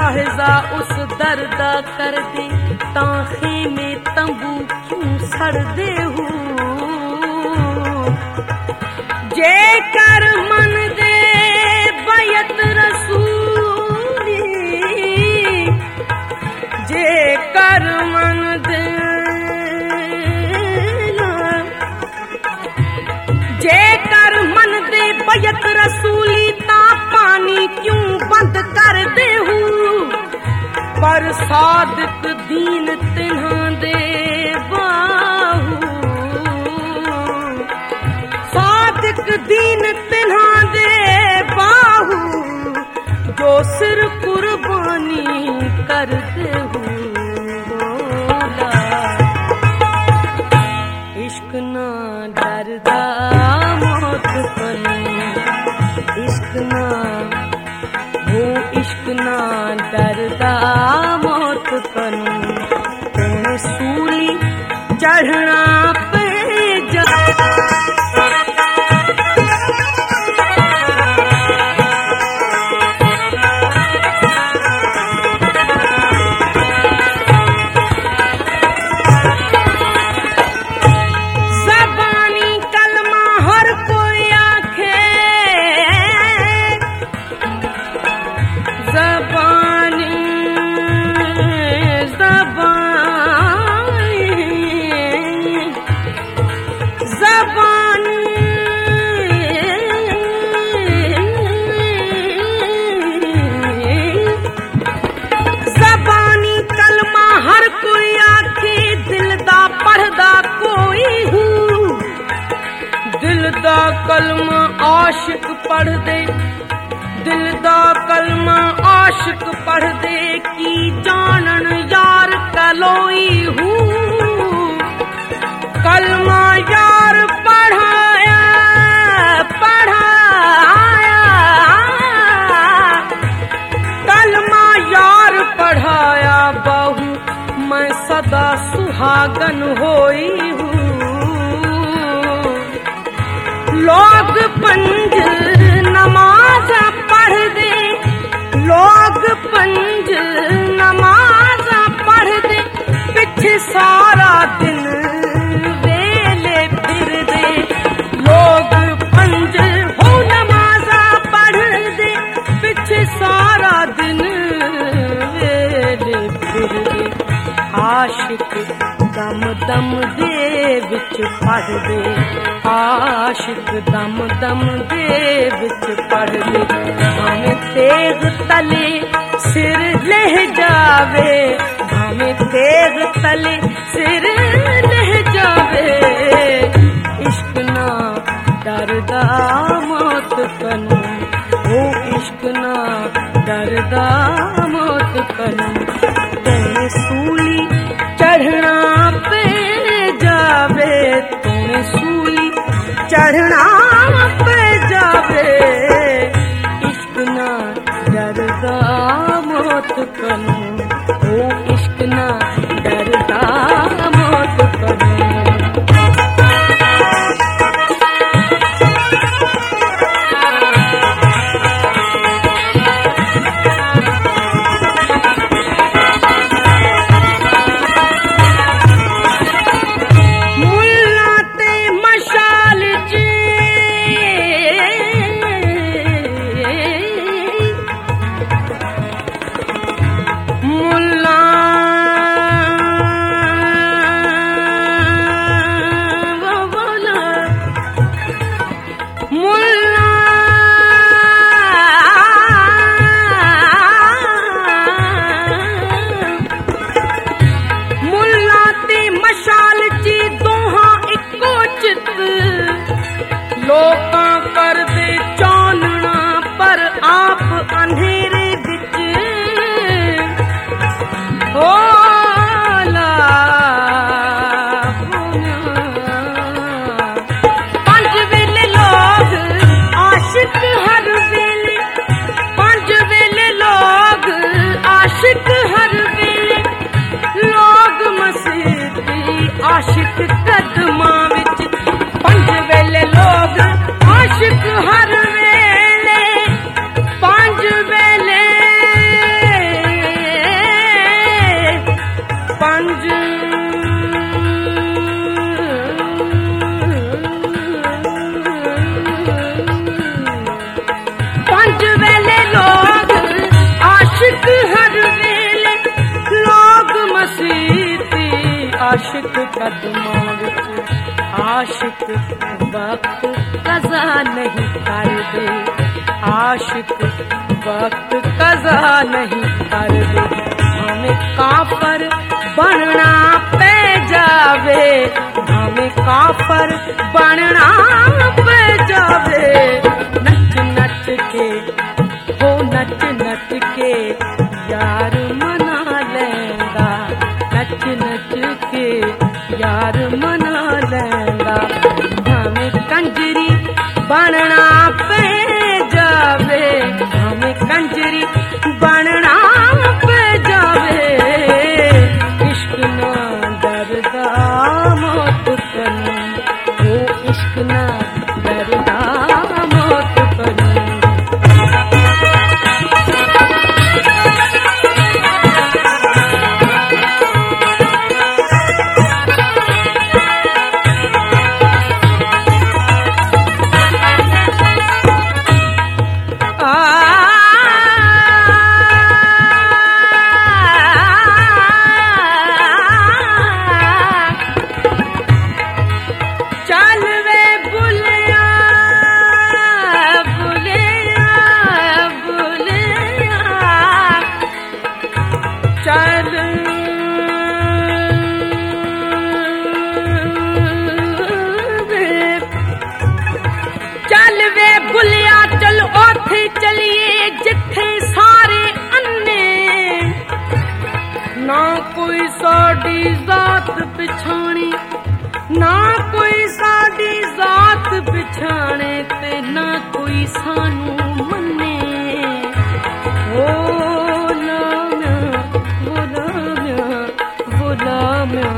लाहजा उस दर्दा कर दे ताखे में तंबू क्यों सड़ दे हूँ जे कर मन दे बैत रसूली जे कर मन दे जे कर मन दे बैत रसूली ता पानी क्यों बंद कर दे हूँ पर सादिक दीन तिन्हा दे बाहू सादिक दीन तिन्हा दे बाहू जो सिर कुर्बानी कर दे हूँ इश्क ना डरदा मौत कनी इश्क ना वो इश्क ना डरदा मौत कनी तूने सूली चढ़ना पे जा कलमा आशिक पढ़ दे दिल दा कलमा आशिक पढ़ दे की जानन यार कलोई हूँ कलमा यार पढ़ाया पढ़ाया कलमा यार पढ़ाया बहु मैं सदा सुहागन होई हूँ लोग पंज नमाज पढ़ दे लोग पंज नमाज पढ़ दे पीछे सारा दिन वेले फिर दे लोग पंज हो नमाज पढ़ दे पीछे सारा दिन वेले फिर दे आशिक दम दम दे विच पढ़ दे आशिक दम दम दे विच पढ़ दे भाਵੇਂ तेग तले सिर लह जावे भाਵੇਂ तेग तले सिर लह जावे इश्क ना डरदा मौत कनू ओ इश्क ना डरदा मौत कनू तूने सूली चढ़ना पे जावे तूने सूली चढ़ना पे जावे इश्क ना डरदा मौत कनू ओ इश्क ना डरदा मौत कनू मुल्ला आशिक कदमां विच आशिक वक्त कज़ा नहीं करदे, आशिक वक्त कज़ा नहीं करदे। हमें काफर बनना पे जावे, हमें काफर बनना पे जावे। नच नच के हो नच नच के यार मना लेंगा, नच नच के यार मना लेंगा। हमें कंजरी बनना पे जावे, हमें कंजरी बनना पे जावे। इश्क ना डरदा मौत करूं, वो इश्क ना डरदा मौत करूं। चल वे बुलिया चल ओथे चलिए जिथे सारे अन्ने, ना कोई साडी जात पिछाणी, ना कोई साडी जात पिछाणे, ते ना कोई सानू मन्ने। ओ लाम्या वो लाम्या वो लाम्या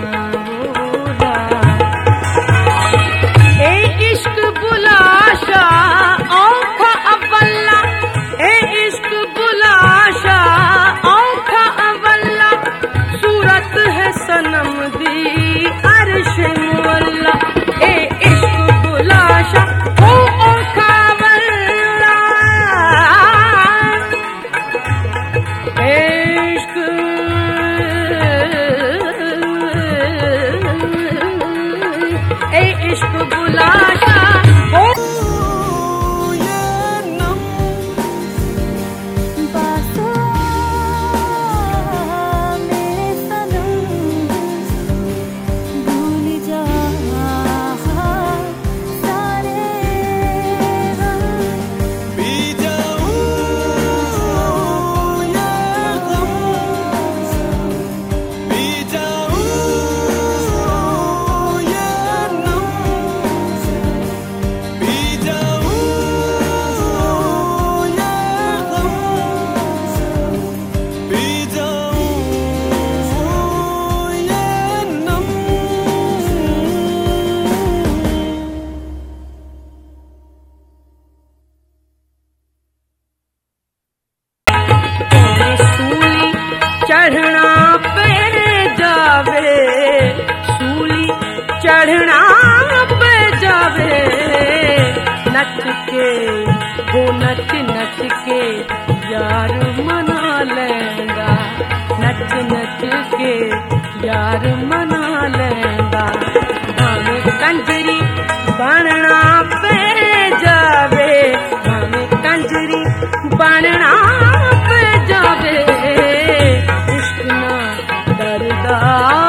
इश्क बुलाशा औखा अवल्ला, ए इश्क बुलाशा औखा अवल्ला। सूरत है सनम दी अर्श मुअल्ला, ए इश्क बुलाशा ओ औखा अवल्ला। इश्क ए इश्क बुलाशा चढ़ना पे जावे, सूली चढ़ना पे जावे। नच के वो नच नच के यार मना लेंगा, नच नच के यार मना लेंगा। हमें कंजरी बनना पे जावे, हमें कंजरी बनना पे जावे। इश्क ना डरदा